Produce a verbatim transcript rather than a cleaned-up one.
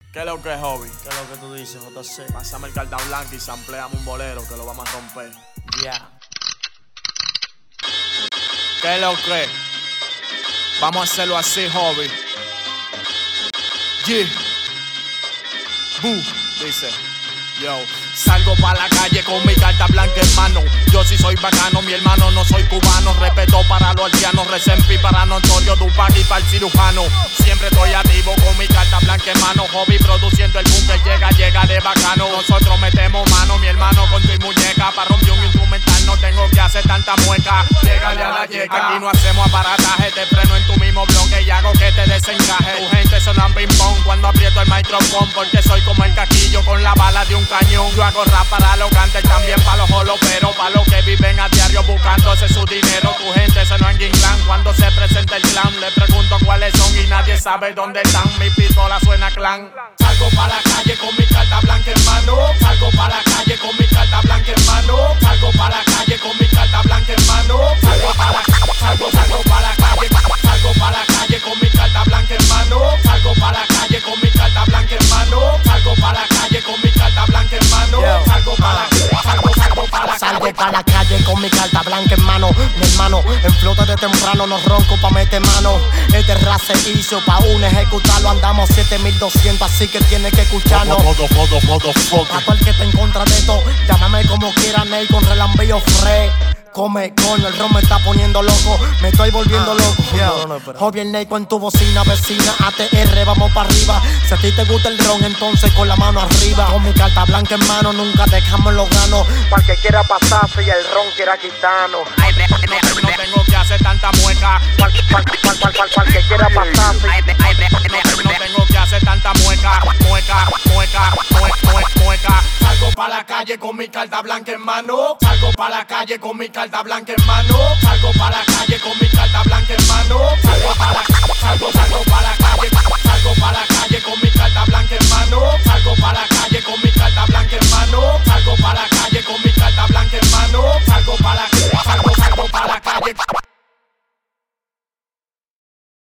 ¿Qué es lo que es, hobby? ¿Qué es lo que tú dices, J C? Pásame el carta blanca y sampleame un bolero que lo vamos a romper. Ya. Yeah. ¿Qué es lo que? Vamos a hacerlo así, hobby. Yeah. Boo, dice. Yo, salgo pa' la calle con mi carta blanca en mano. Yo sí soy bacano, mi hermano, no soy cubano. Respeto para los aldeanos, Resempi para Notorio, Tupac y para el cirujano. Siempre estoy activo con mi carta blanca en mano. Hobby produciendo el boom que llega, llega de bacano. Nosotros metemos mano, mi hermano, con tu muñeca. Pa' romper un instrumental no tengo que hacer tanta mueca. Llegale a la yeca. Aquí no hacemos aparataje, te freno en tu mismo bloque y hago que te desencaje. Tu gente suena ping pong cuando aprieto el micrófono, porque soy como el caquillo con la bala de un cañón. Yo hago rap para los cantes, también para los holoperos, para los que viven a diario buscándose su dinero. Tu gente se no en Clan cuando se presenta el clan. Le pregunto cuáles son y nadie sabe dónde están. Mi pistola suena clan. Salgo para la calle con mi carta blanca en mano. Salgo para la calle con mi carta blanca en mano. Salgo para la calle con mi carta blanca en mano. Salgo para la salgo, salgo para la calle. Salgo para la calle con mi carta blanca en mano. Salgo para la calle con mi carta blanca en mano. Salgo para la calle con mi carta blanca en mano. Salgo para la salgo, salgo para la Salgo pa' la calle con mi carta blanca en mano. Mi hermano, en flota de temprano nos ronco pa' meter mano. Este rap se hizo pa' un ejecutarlo. Andamos siete mil doscientos, así que tienes que escucharnos. Modo, modo, modo, modo. A todo el que está en contra de esto, llámame como quiera, Ney, con relambío fre. Come, coño, el ron me está poniendo loco. Me estoy volviendo loco. No, no, no, Hobby el Ney con tu bocina vecina. A T R, vamos para arriba. Si a ti te gusta el ron, entonces con la mano arriba. Con mi carta blanca en mano, nunca dejamos los ganos. Para que quiera pasarse y el ron quiera quitarnos. No, no tengo que hacer tanta mueca. Para que quiera pasarse. No, no tengo que hacer tanta mueca. Mueca, mueca, mueca, mueca, mueca. Salgo pa' la calle con mi carta blanca en mano. Salgo pa' la calle con mi carta blanca en mano. Salgo pa' la calle con mi carta blanca en mano. Salgo pa' la salgo, salgo pa' la calle.